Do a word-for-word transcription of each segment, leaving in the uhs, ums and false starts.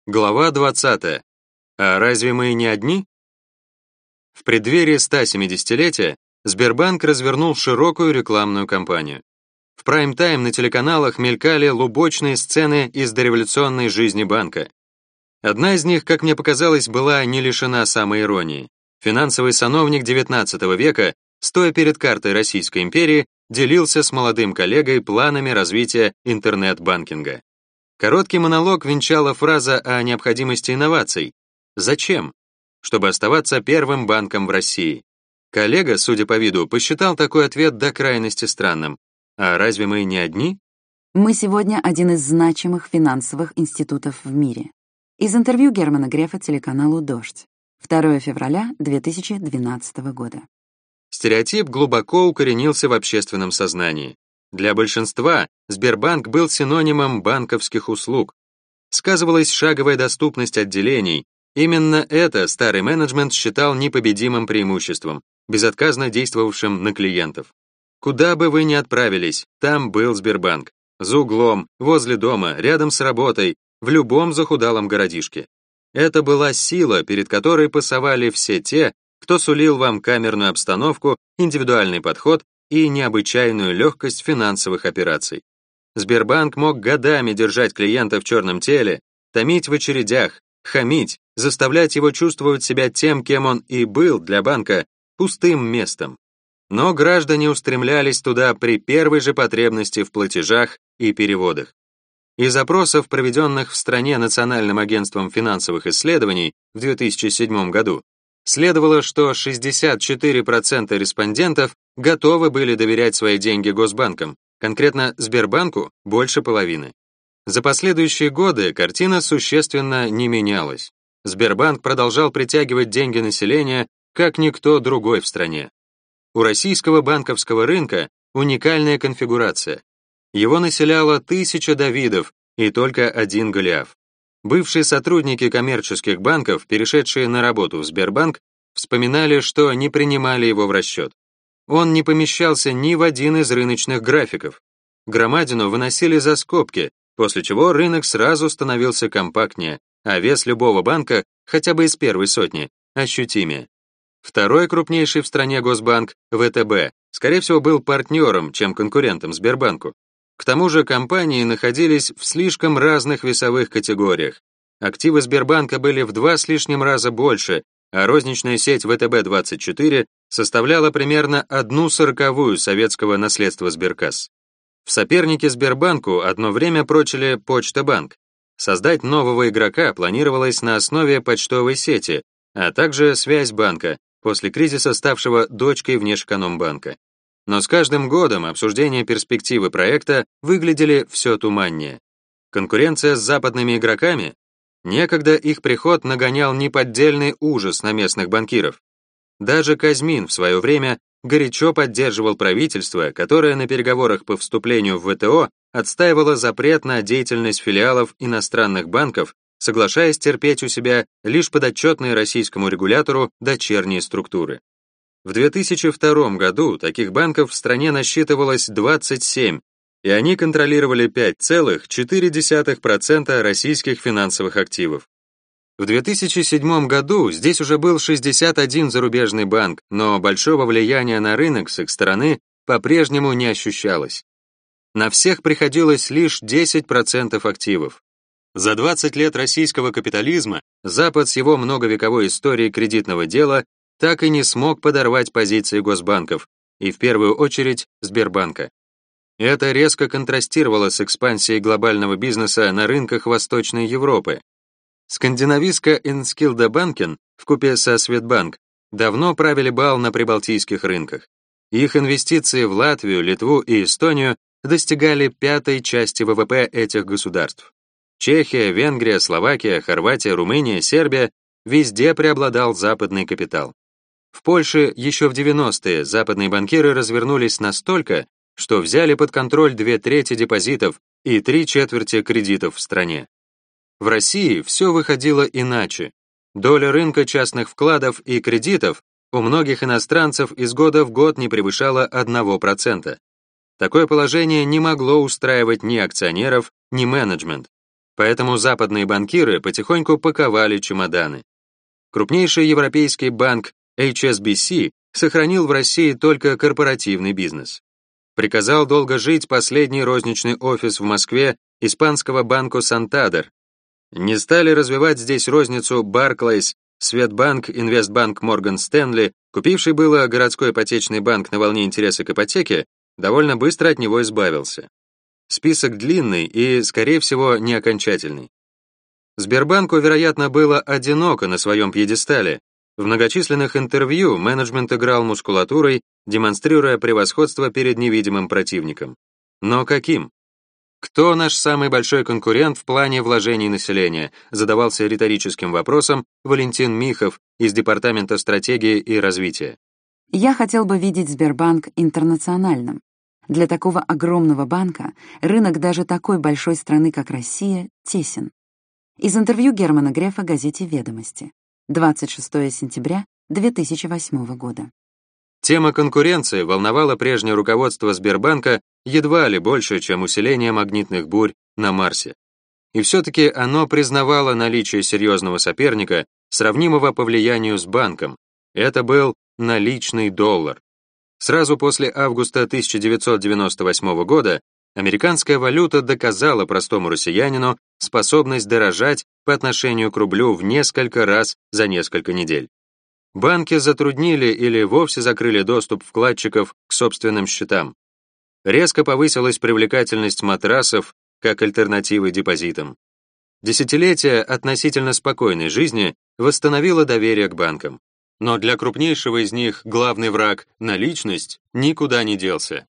Глава двадцатая. А разве мы не одни? В преддверии ста семидесятилетия Сбербанк развернул широкую рекламную кампанию. В прайм-тайм на телеканалах мелькали лубочные сцены из дореволюционной жизни банка. Одна из них, как мне показалось, была не лишена самоиронии. Финансовый сановник девятнадцатого века, стоя перед картой Российской империи, делился с молодым коллегой планами развития интернет-банкинга. Короткий монолог венчала фраза о необходимости инноваций. Зачем? Чтобы оставаться первым банком в России. Коллега, судя по виду, посчитал такой ответ до крайности странным. А разве мы не одни? Мы сегодня один из значимых финансовых институтов в мире. Из интервью Германа Грефа телеканалу «Дождь». второго февраля две тысячи двенадцатого года. Стереотип глубоко укоренился в общественном сознании. Для большинства Сбербанк был синонимом банковских услуг. Сказывалась шаговая доступность отделений. Именно это старый менеджмент считал непобедимым преимуществом, безотказно действовавшим на клиентов. Куда бы вы ни отправились, там был Сбербанк. За углом, возле дома, рядом с работой, в любом захудалом городишке. Это была сила, перед которой пасовали все те, кто сулил вам камерную обстановку, индивидуальный подход и необычайную легкость финансовых операций. Сбербанк мог годами держать клиента в черном теле, томить в очередях, хамить, заставлять его чувствовать себя тем, кем он и был для банка, пустым местом. Но граждане устремлялись туда при первой же потребности в платежах и переводах. Из опросов, проведенных в стране Национальным агентством финансовых исследований в две тысячи седьмом году, следовало, что шестьдесят четыре процента респондентов готовы были доверять свои деньги госбанкам, конкретно Сбербанку больше половины. За последующие годы картина существенно не менялась. Сбербанк продолжал притягивать деньги населения, как никто другой в стране. У российского банковского рынка уникальная конфигурация. Его населяло тысяча Давидов и только один Голиаф. Бывшие сотрудники коммерческих банков, перешедшие на работу в Сбербанк, вспоминали, что не принимали его в расчет. Он не помещался ни в один из рыночных графиков. Громадину выносили за скобки, после чего рынок сразу становился компактнее, а вес любого банка, хотя бы из первой сотни, ощутимее. Второй крупнейший в стране госбанк, вэ тэ бэ, скорее всего, был партнером, чем конкурентом Сбербанку. К тому же компании находились в слишком разных весовых категориях. Активы Сбербанка были в два с лишним раза больше, а розничная сеть вэ тэ бэ двадцать четыре составляла примерно одну сороковую советского наследства Сберкасс. В сопернике Сбербанку одно время прочили Почта-банк. Создать нового игрока планировалось на основе почтовой сети, а также Связьбанка, после кризиса ставшего дочкой Внешэкономбанка. Но с каждым годом обсуждения перспективы проекта выглядели все туманнее. Конкуренция с западными игроками? Некогда их приход нагонял неподдельный ужас на местных банкиров. Даже Казьмин в свое время горячо поддерживал правительство, которое на переговорах по вступлению в вэ тэ о отстаивало запрет на деятельность филиалов иностранных банков, соглашаясь терпеть у себя лишь подотчетные российскому регулятору дочерние структуры. В две тысячи втором году таких банков в стране насчитывалось двадцать семь, и они контролировали пять целых четыре десятых процента российских финансовых активов. В две тысячи седьмом году здесь уже был шестьдесят один зарубежный банк, но большого влияния на рынок с их стороны по-прежнему не ощущалось. На всех приходилось лишь десять процентов активов. За двадцать лет российского капитализма Запад с его многовековой историей кредитного дела так и не смог подорвать позиции госбанков, и в первую очередь Сбербанка. Это резко контрастировало с экспансией глобального бизнеса на рынках Восточной Европы. Скандинавистка Enskilda Banken вкупе со Светбанк давно правили бал на прибалтийских рынках. Их инвестиции в Латвию, Литву и Эстонию достигали пятой части вэ вэ пэ этих государств. Чехия, Венгрия, Словакия, Хорватия, Румыния, Сербия — везде преобладал западный капитал. В Польше еще в девяностые западные банкиры развернулись настолько, что взяли под контроль две трети депозитов и три четверти кредитов в стране. В России все выходило иначе. Доля рынка частных вкладов и кредитов у многих иностранцев из года в год не превышала одного процента. Такое положение не могло устраивать ни акционеров, ни менеджмент. Поэтому западные банкиры потихоньку паковали чемоданы. Крупнейший европейский банк эйч эс би си сохранил в России только корпоративный бизнес. Приказал долго жить последний розничный офис в Москве испанского банка Сантандер. Не стали развивать здесь розницу Барклайс, Светбанк, Инвестбанк, Морган Стэнли, купивший было городской ипотечный банк на волне интереса к ипотеке, довольно быстро от него избавился. Список длинный и, скорее всего, не окончательный. Сбербанку, вероятно, было одиноко на своем пьедестале. В многочисленных интервью менеджмент играл мускулатурой, демонстрируя превосходство перед невидимым противником. Но каким? Кто наш самый большой конкурент в плане вложений населения? Задавался риторическим вопросом Валентин Михов из Департамента стратегии и развития. Я хотел бы видеть Сбербанк интернациональным. Для такого огромного банка рынок даже такой большой страны, как Россия, тесен. Из интервью Германа Грефа газете «Ведомости». двадцать шестого сентября две тысячи восьмого года. Тема конкуренции волновала прежнее руководство Сбербанка едва ли больше, чем усиление магнитных бурь на Марсе. И все-таки оно признавало наличие серьезного соперника, сравнимого по влиянию с банком. Это был наличный доллар. Сразу после августа тысяча девятьсот девяносто восьмого года американская валюта доказала простому россиянину способность дорожать по отношению к рублю в несколько раз за несколько недель. Банки затруднили или вовсе закрыли доступ вкладчиков к собственным счетам. Резко повысилась привлекательность матрасов как альтернативы депозитам. Десятилетие относительно спокойной жизни восстановило доверие к банкам. Но для крупнейшего из них главный враг, наличность, никуда не делся.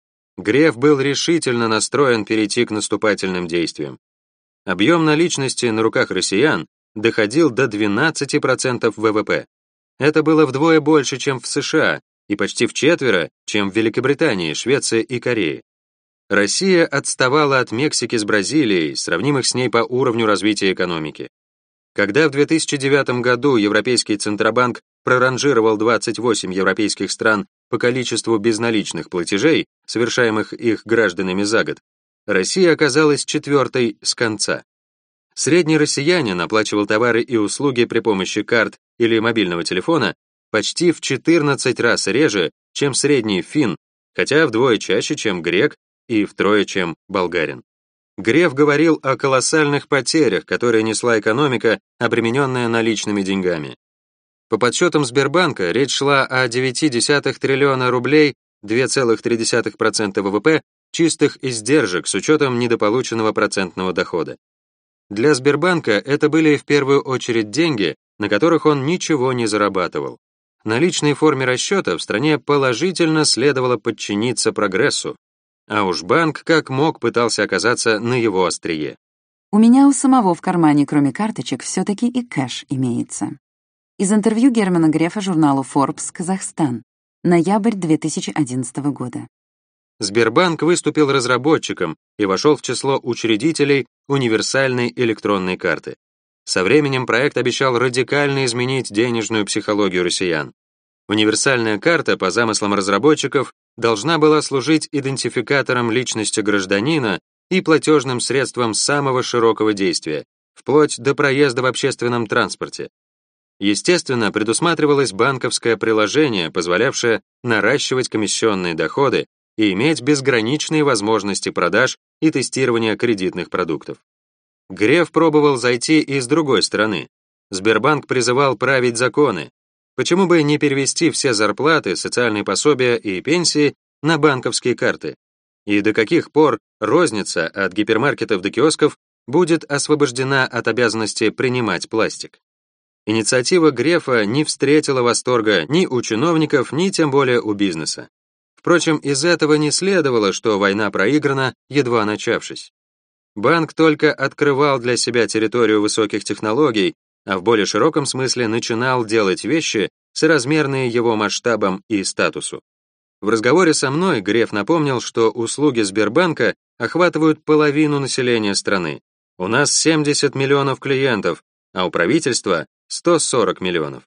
Греф был решительно настроен перейти к наступательным действиям. Объем наличности на руках россиян доходил до двенадцати процентов вэ вэ пэ. Это было вдвое больше, чем в США, и почти вчетверо, чем в Великобритании, Швеции и Корее. Россия отставала от Мексики с Бразилией, сравнимых с ней по уровню развития экономики. Когда в две тысячи девятом году Европейский Центробанк проранжировал двадцать восемь европейских стран по количеству безналичных платежей, совершаемых их гражданами за год, Россия оказалась четвертой с конца. Средний россиянин оплачивал товары и услуги при помощи карт или мобильного телефона почти в четырнадцать раз реже, чем средний финн, хотя вдвое чаще, чем грек, и втрое, чем болгарин. Греф говорил о колоссальных потерях, которые несла экономика, обремененная наличными деньгами. По подсчетам Сбербанка речь шла о девяти десятых триллиона рублей, два целых три десятых процента вэ вэ пэ, чистых издержек с учетом недополученного процентного дохода. Для Сбербанка это были в первую очередь деньги, на которых он ничего не зарабатывал. Наличной форме расчета в стране положительно следовало подчиниться прогрессу. А уж банк как мог пытался оказаться на его острие. У меня у самого в кармане, кроме карточек, все-таки и кэш имеется. Из интервью Германа Грефа журналу Forbes, Казахстан. Ноябрь две тысячи одиннадцатого года. Сбербанк выступил разработчиком и вошел в число учредителей универсальной электронной карты. Со временем проект обещал радикально изменить денежную психологию россиян. Универсальная карта, по замыслам разработчиков, должна была служить идентификатором личности гражданина и платежным средством самого широкого действия, вплоть до проезда в общественном транспорте. Естественно, предусматривалось банковское приложение, позволявшее наращивать комиссионные доходы и иметь безграничные возможности продаж и тестирования кредитных продуктов. Греф пробовал зайти и с другой стороны. Сбербанк призывал править законы. Почему бы не перевести все зарплаты, социальные пособия и пенсии на банковские карты? И до каких пор розница от гипермаркетов до киосков будет освобождена от обязанности принимать пластик? Инициатива Грефа не встретила восторга ни у чиновников, ни тем более у бизнеса. Впрочем, из этого не следовало, что война проиграна, едва начавшись. Банк только открывал для себя территорию высоких технологий, а в более широком смысле начинал делать вещи, соразмерные его масштабам и статусу. В разговоре со мной Греф напомнил, что услуги Сбербанка охватывают половину населения страны. У нас семьдесят миллионов клиентов, а у правительства сто сорок миллионов.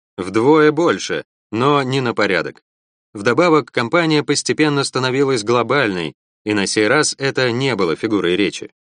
Вдвое больше, но не на порядок. Вдобавок, компания постепенно становилась глобальной, и на сей раз это не было фигурой речи.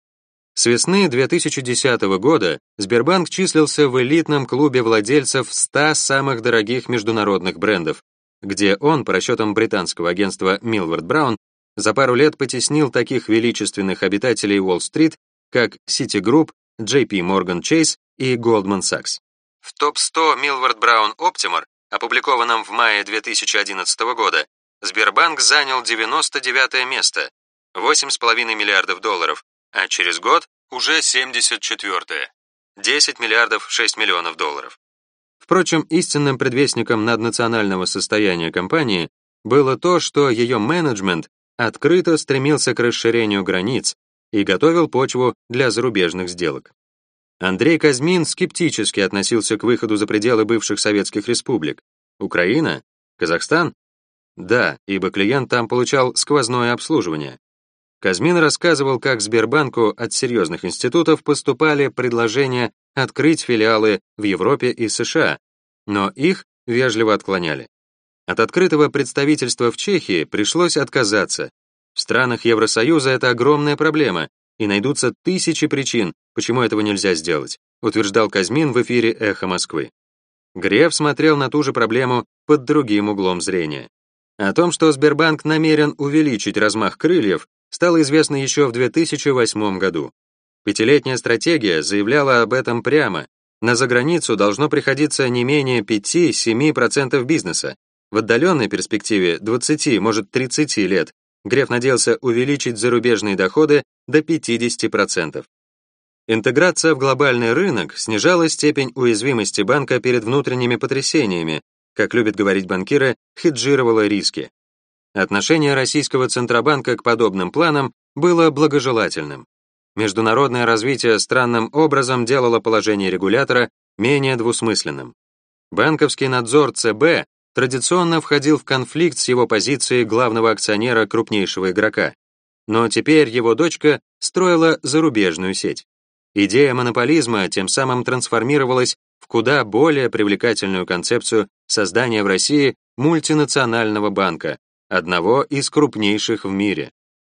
С весны две тысячи десятого года Сбербанк числился в элитном клубе владельцев ста самых дорогих международных брендов, где он, по расчетам британского агентства Millward Brown, за пару лет потеснил таких величественных обитателей Уолл-стрит, как Citigroup, джей пи Morgan Chase и Goldman Sachs. В топ сто Millward Brown Optimer, опубликованном в мае две тысячи одиннадцатого года, Сбербанк занял девяносто девятое место, восемь с половиной миллиардов долларов, а через год уже семьдесят четвёртое, десять миллиардов шесть миллионов долларов. Впрочем, истинным предвестником наднационального состояния компании было то, что ее менеджмент открыто стремился к расширению границ и готовил почву для зарубежных сделок. Андрей Казьмин скептически относился к выходу за пределы бывших советских республик. Украина? Казахстан? Да, ибо клиент там получал сквозное обслуживание. Казьмин рассказывал, как Сбербанку от серьезных институтов поступали предложения открыть филиалы в Европе и США, но их вежливо отклоняли. От открытого представительства в Чехии пришлось отказаться. В странах Евросоюза это огромная проблема, и найдутся тысячи причин, почему этого нельзя сделать, утверждал Казьмин в эфире «Эхо Москвы». Греф смотрел на ту же проблему под другим углом зрения. О том, что Сбербанк намерен увеличить размах крыльев, стало известно еще в две тысячи восьмом году. Пятилетняя стратегия заявляла об этом прямо. На заграницу должно приходиться не менее пяти-семи процентов бизнеса. В отдаленной перспективе двадцати, может тридцати лет Греф надеялся увеличить зарубежные доходы до пятидесяти процентов. Интеграция в глобальный рынок снижала степень уязвимости банка перед внутренними потрясениями, как любят говорить банкиры, хеджировала риски. Отношение российского Центробанка к подобным планам было благожелательным. Международное развитие странным образом делало положение регулятора менее двусмысленным. Банковский надзор ЦБ традиционно входил в конфликт с его позицией главного акционера крупнейшего игрока, но теперь его дочка строила зарубежную сеть. Идея монополизма тем самым трансформировалась в куда более привлекательную концепцию создания в России мультинационального банка, одного из крупнейших в мире.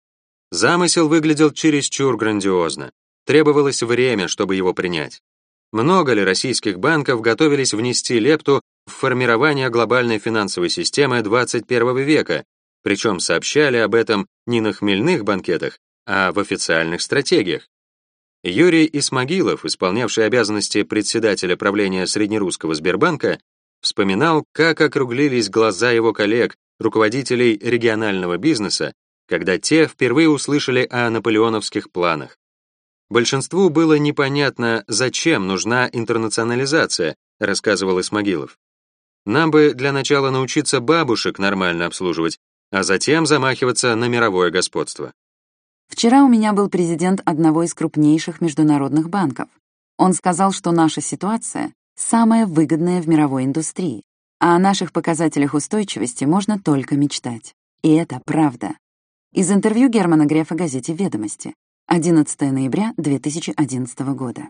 Замысел выглядел чересчур грандиозно. Требовалось время, чтобы его принять. Много ли российских банков готовились внести лепту в формирование глобальной финансовой системы двадцать первого века, причем сообщали об этом не на хмельных банкетах, а в официальных стратегиях? Юрий Исмагилов, исполнявший обязанности председателя правления Среднерусского Сбербанка, вспоминал, как округлились глаза его коллег, руководителей регионального бизнеса, когда те впервые услышали о наполеоновских планах. Большинству было непонятно, зачем нужна интернационализация, рассказывал Исмагилов. Нам бы для начала научиться бабушек нормально обслуживать, а затем замахиваться на мировое господство. Вчера у меня был президент одного из крупнейших международных банков. Он сказал, что наша ситуация самая выгодная в мировой индустрии, а о наших показателях устойчивости можно только мечтать. И это правда. Из интервью Германа Грефа газете «Ведомости», одиннадцатого ноября две тысячи одиннадцатого года.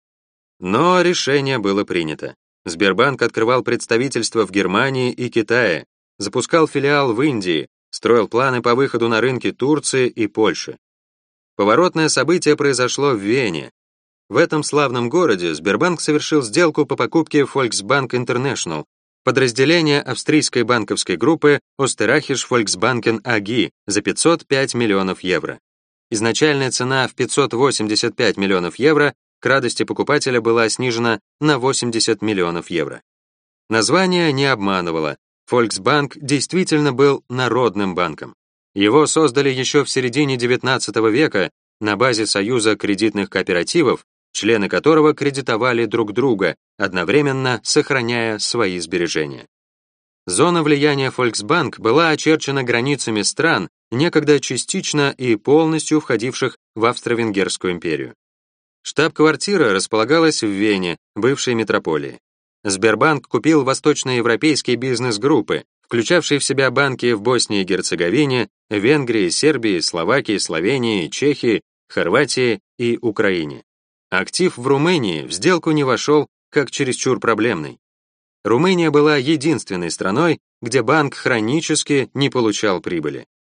Но решение было принято. Сбербанк открывал представительства в Германии и Китае, запускал филиал в Индии, строил планы по выходу на рынки Турции и Польши. Поворотное событие произошло в Вене. В этом славном городе Сбербанк совершил сделку по покупке Volksbank International, подразделения австрийской банковской группы Österreichische Volksbanken эй джи за пятьсот пять миллионов евро. Изначальная цена в пятьсот восемьдесят пять миллионов евро к радости покупателя была снижена на восемьдесят миллионов евро. Название не обманывало. Volksbank действительно был народным банком. Его создали еще в середине девятнадцатого века на базе союза кредитных кооперативов, члены которого кредитовали друг друга, одновременно сохраняя свои сбережения. Зона влияния Volksbank была очерчена границами стран, некогда частично и полностью входивших в Австро-Венгерскую империю. Штаб-квартира располагалась в Вене, бывшей метрополии. Сбербанк купил восточноевропейские бизнес-группы, включавшие в себя банки в Боснии и Герцеговине, Венгрии, Сербии, Словакии, Словении, Чехии, Хорватии и Украине. Актив в Румынии в сделку не вошел, как чересчур проблемный. Румыния была единственной страной, где банк хронически не получал прибыли.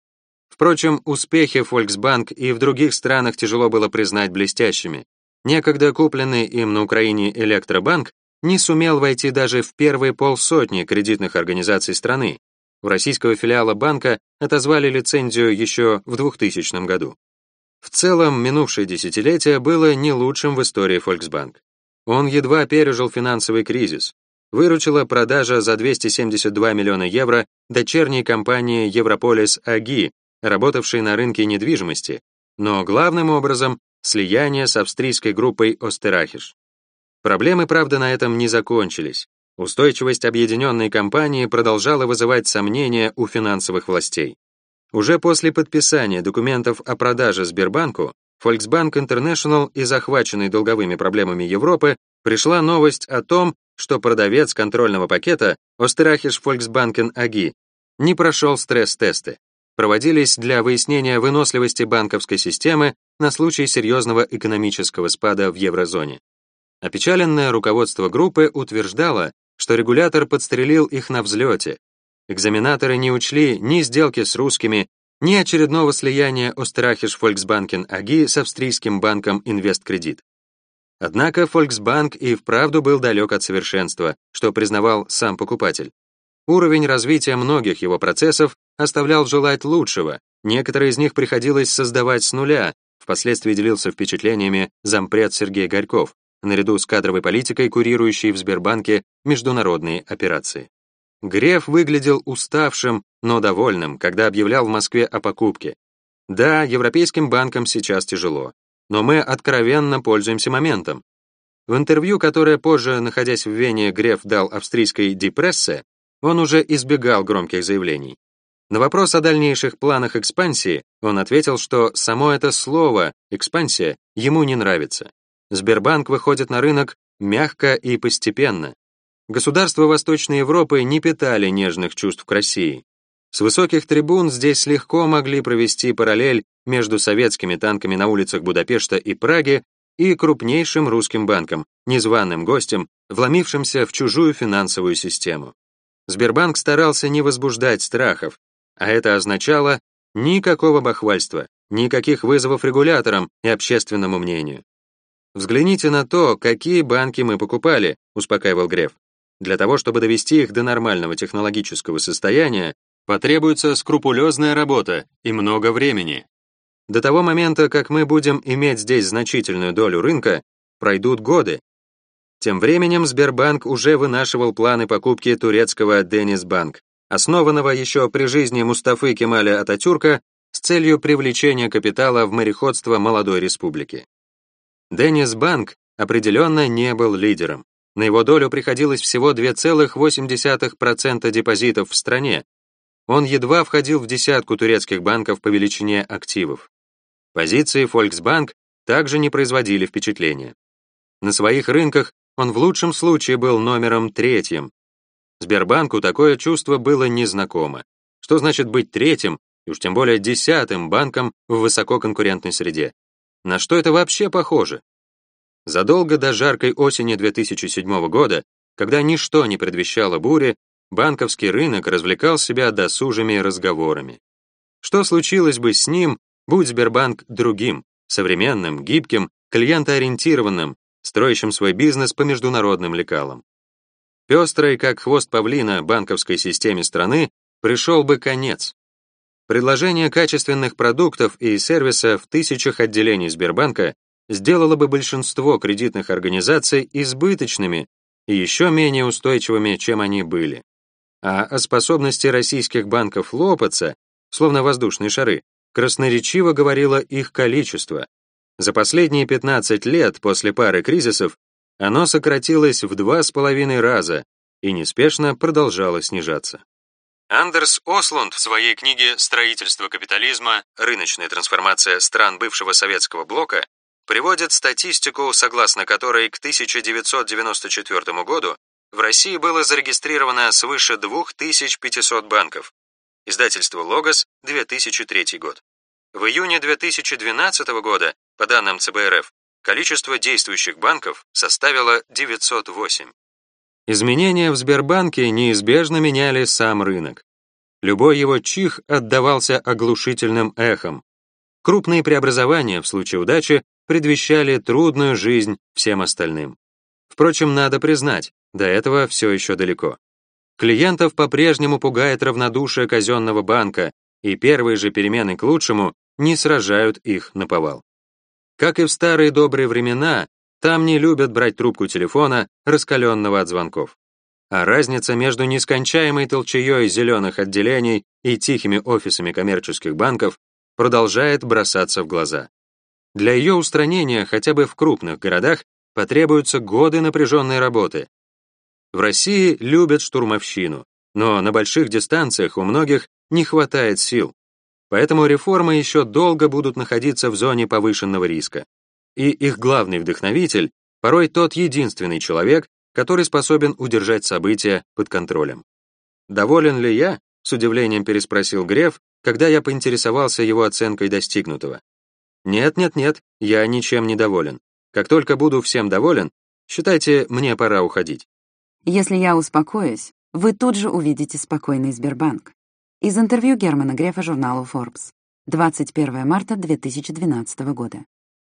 Впрочем, успехи Volksbank и в других странах тяжело было признать блестящими. Некогда купленный им на Украине Электробанк не сумел войти даже в первые полсотни кредитных организаций страны. У российского филиала банка отозвали лицензию еще в двухтысячном году. В целом, минувшее десятилетие было не лучшим в истории Volksbank. Он едва пережил финансовый кризис. Выручила продажа за двести семьдесят два миллиона евро дочерней компании Европолис АГИ, работавшей на рынке недвижимости, но главным образом слияние с австрийской группой Österreichische. Проблемы, правда, на этом не закончились. Устойчивость объединенной компании продолжала вызывать сомнения у финансовых властей. Уже после подписания документов о продаже Сбербанку, Volksbank International и захваченной долговыми проблемами Европы пришла новость о том, что продавец контрольного пакета Österreichische Volksbanken АГИ не прошел стресс-тесты. Проводились для выяснения выносливости банковской системы на случай серьезного экономического спада в еврозоне. Опечаленное руководство группы утверждало, что регулятор подстрелил их на взлете. Экзаменаторы не учли ни сделки с русскими, ни очередного слияния Österreichische Volksbanken АГИ с австрийским банком Инвесткредит. Однако Volksbank и вправду был далек от совершенства, что признавал сам покупатель. Уровень развития многих его процессов оставлял желать лучшего, некоторые из них приходилось создавать с нуля, впоследствии делился впечатлениями зампред Сергей Горьков, наряду с кадровой политикой, курирующей в Сбербанке международные операции. Греф выглядел уставшим, но довольным, когда объявлял в Москве о покупке. Да, европейским банкам сейчас тяжело, но мы откровенно пользуемся моментом. В интервью, которое позже, находясь в Вене, Греф дал австрийской Die Presse, он уже избегал громких заявлений. На вопрос о дальнейших планах экспансии он ответил, что само это слово «экспансия» ему не нравится. Сбербанк выходит на рынок мягко и постепенно. Государства Восточной Европы не питали нежных чувств к России. С высоких трибун здесь легко могли провести параллель между советскими танками на улицах Будапешта и Праги и крупнейшим русским банком, незваным гостем, вломившимся в чужую финансовую систему. Сбербанк старался не возбуждать страхов, а это означало никакого бахвальства, никаких вызовов регуляторам и общественному мнению. «Взгляните на то, какие банки мы покупали», — успокаивал Греф. «Для того, чтобы довести их до нормального технологического состояния, потребуется скрупулезная работа и много времени. До того момента, как мы будем иметь здесь значительную долю рынка, пройдут годы». Тем временем Сбербанк уже вынашивал планы покупки турецкого Денизбанк, основанного еще при жизни Мустафы Кемаля Ататюрка с целью привлечения капитала в мореходство молодой республики. Денизбанк определенно не был лидером. На его долю приходилось всего две целых восемь десятых процента депозитов в стране. Он едва входил в десятку турецких банков по величине активов. Позиции Volksbank также не производили впечатления. На своих рынках он в лучшем случае был номером третьим. Сбербанку такое чувство было незнакомо. Что значит быть третьим, и уж тем более десятым банком в высококонкурентной среде? На что это вообще похоже? Задолго до жаркой осени две тысячи седьмого года, когда ничто не предвещало бури, банковский рынок развлекал себя досужими разговорами. Что случилось бы с ним, будь Сбербанк другим, современным, гибким, клиентоориентированным, строящим свой бизнес по международным лекалам? Пестрой, как хвост павлина, банковской системе страны пришел бы конец. Предложение качественных продуктов и сервиса в тысячах отделений Сбербанка сделало бы большинство кредитных организаций избыточными и еще менее устойчивыми, чем они были. А о способности российских банков лопаться, словно воздушные шары, красноречиво говорило их количество. За последние пятнадцать лет после пары кризисов оно сократилось в два с половиной раза и неспешно продолжало снижаться. Андерс Ослунд в своей книге «Строительство капитализма. Рыночная трансформация стран бывшего советского блока» приводит статистику, согласно которой к тысяча девятьсот девяносто четвёртому году в России было зарегистрировано свыше две тысячи пятьсот банков. Издательство «Логос», две тысячи третий год. В июне две тысячи двенадцатого года, по данным цэ бэ эр эф, количество действующих банков составило девятьсот восемь. Изменения в Сбербанке неизбежно меняли сам рынок. Любой его чих отдавался оглушительным эхом. Крупные преобразования, в случае удачи, предвещали трудную жизнь всем остальным. Впрочем, надо признать, до этого все еще далеко. Клиентов по-прежнему пугает равнодушие казенного банка, и первые же перемены к лучшему не сражают их наповал. Как и в старые добрые времена, там не любят брать трубку телефона, раскаленного от звонков. А разница между нескончаемой толчеей зеленых отделений и тихими офисами коммерческих банков продолжает бросаться в глаза. Для ее устранения хотя бы в крупных городах потребуются годы напряженной работы. В России любят штурмовщину, но на больших дистанциях у многих не хватает сил. Поэтому реформы еще долго будут находиться в зоне повышенного риска. И их главный вдохновитель порой тот единственный человек, который способен удержать события под контролем. «Доволен ли я?» — с удивлением переспросил Греф, когда я поинтересовался его оценкой достигнутого. «Нет-нет-нет, я ничем не доволен. Как только буду всем доволен, считайте, мне пора уходить». Если я успокоюсь, вы тут же увидите спокойный Сбербанк. Из интервью Германа Грефа журналу Forbes. двадцать первого марта две тысячи двенадцатого года.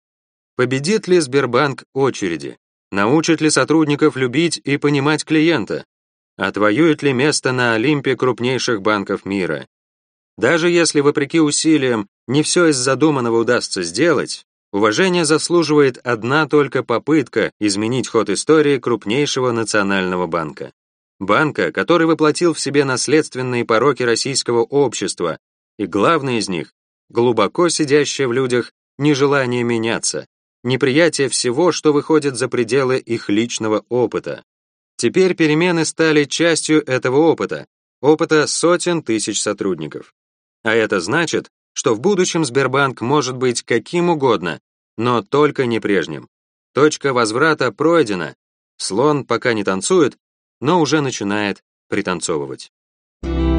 Победит ли Сбербанк очереди? Научит ли сотрудников любить и понимать клиента? Отвоюет ли место на Олимпе крупнейших банков мира? Даже если, вопреки усилиям, не все из задуманного удастся сделать, уважение заслуживает одна только попытка изменить ход истории крупнейшего национального банка. Банка, который воплотил в себе наследственные пороки российского общества, и главное из них — глубоко сидящее в людях нежелание меняться, неприятие всего, что выходит за пределы их личного опыта. Теперь перемены стали частью этого опыта, опыта сотен тысяч сотрудников. А это значит, что в будущем Сбербанк может быть каким угодно, но только не прежним. Точка возврата пройдена, слон пока не танцует, но уже начинает пританцовывать.